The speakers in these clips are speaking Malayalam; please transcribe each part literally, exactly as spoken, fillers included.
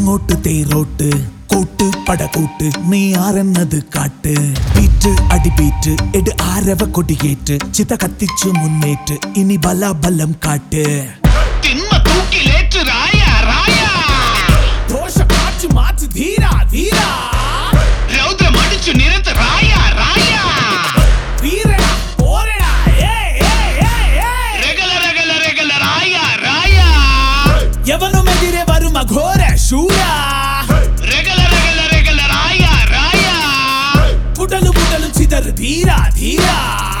അങ്ങോട്ട് തേരോട്ട് കൂട്ട് പടകൂട്ട് നീ ആരെന്നത് കാട്ട് ബീറ്റ് അടിബീറ്റ് എട് ആരവ കൊടിയേറ്റ് ചിത കത്തിച്ചു മുന്നേറ്റ് ഇനി ബലബലം കാട്ട് ദോഷം മാറ്റി മാറ്റി ധീരാ ധീരാ രൗദ്രമടിച്ചു നിരത്ത് റായ റായ വീരടാ പോരടാ രഗല രഗല രഗല റായ റായ യവനുമെതിരെ വരും അഘോര ശൂര രഗല രഗല രഗല റായ റായ പുടലു പുടലു ചിതറ് ധീരാ ധീരാ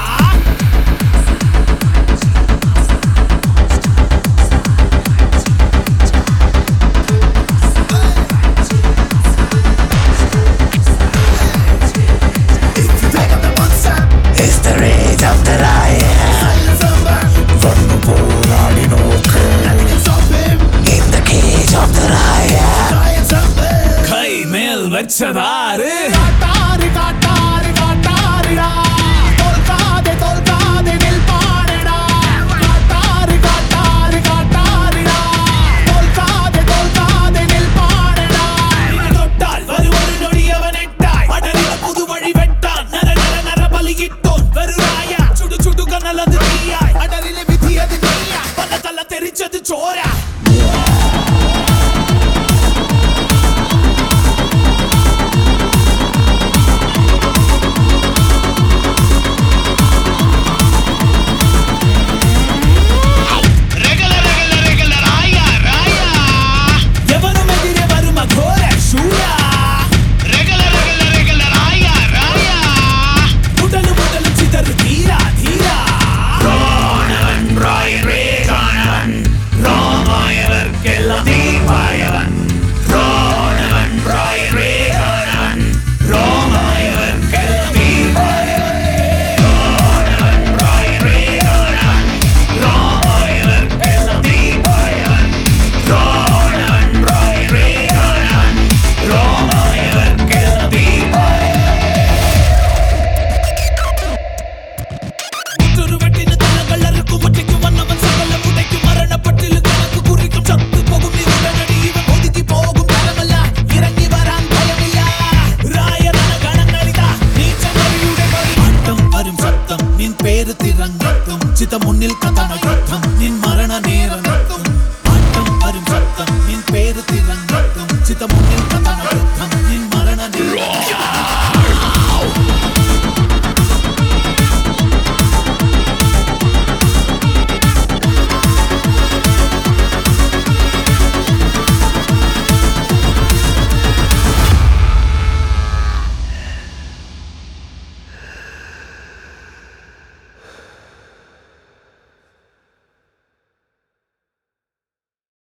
വെച്ചതാര് കാട്ടാറ് കാട്ടാറ് കാട്ടാറിടാ തോൽക്കാതെ തോൽക്കാതെ നിൽപ്പാനെടാ കാട്ടാറ് കാട്ടാറ് കാട്ടാറിടാ തോൽക്കാതെ തോൽക്കാതെ നിൽപ്പാനെടാ തൊട്ടാൽ വരുവൊരു നൊടിയവനെട്ടായി അടരില പുതുവഴി വെട്ടാൻ നര നര നര ബലിയിട്ടോൻ വരുരായ ചുടു ചുടു കനലത് തീയായി അടരിലെ വിധിയത് നീയായി പല തല തെറിച്ചത് ചോര